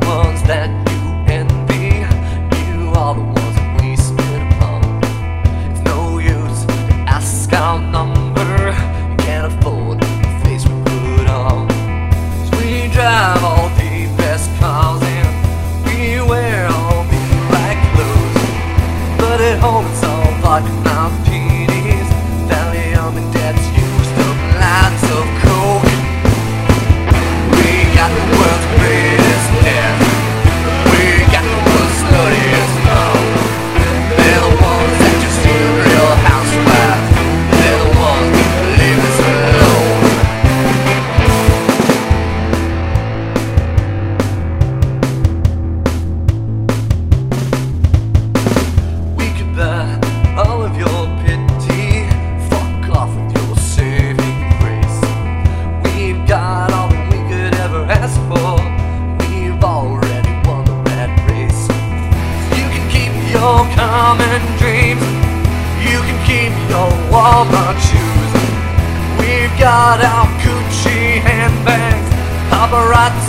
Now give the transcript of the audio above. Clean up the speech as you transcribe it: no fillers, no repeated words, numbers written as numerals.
ones that you envy. You are the ones that we spit upon. It's no use to ask our number. You can't afford the face we put on. 'Cause we drive all the best cars and we wear all the right clothes. But at home it's all vodka martinis, Valium and debts, used up lots of coke. We got the world's greatest death. We got the world's sluttiest mom. They're the ones that just see Real Housewives. They're the ones that leave us alone. We could buy all of your pity, fuck off with your saving grace. We've got all that we could ever ask for. We've already won the rat race. You can keep your common dreams. You can keep your Walmart shoes. We've got our Gucci handbags, paparazzi